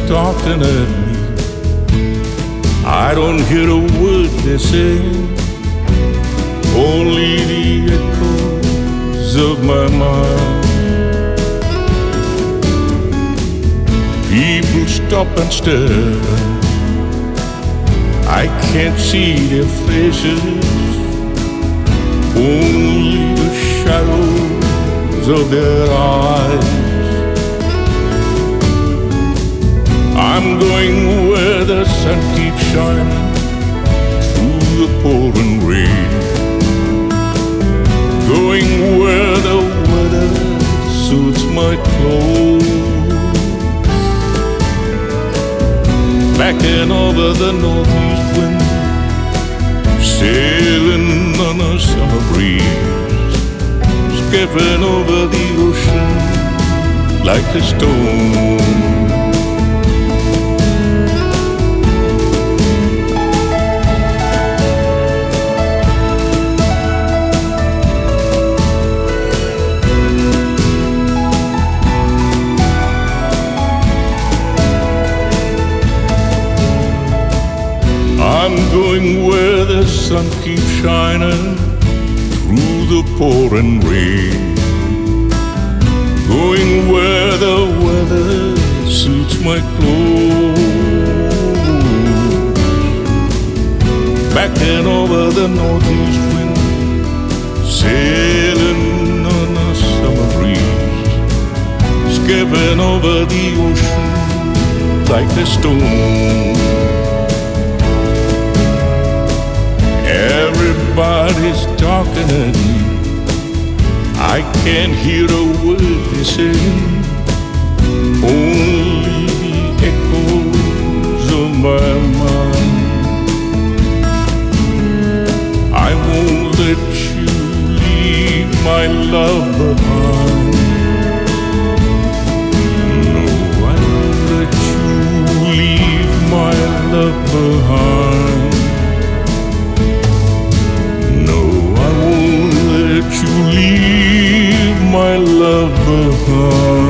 talking at me. I don't hear a word they're saying, only the echoes of my mind. People stop and stare, I can't see their faces, only the shadows of their eyes. I'm going where the sun keeps shining through the pouring rain, going where the weather suits my clothes, backing over the northeast wind, sailing on a summer breeze, skipping over the ocean like a stone. I'm going where the sun keeps shining through the pouring rain, going where the weather suits my clothes, backing over the northeast wind, sailing on a summer breeze, skipping over the ocean like a stone. Everybody's talking at me, I can't hear a word they say, only the echoes of my mind. I won't let you leave my love behind. No, I won't let you leave my love behind. You leave my love behind.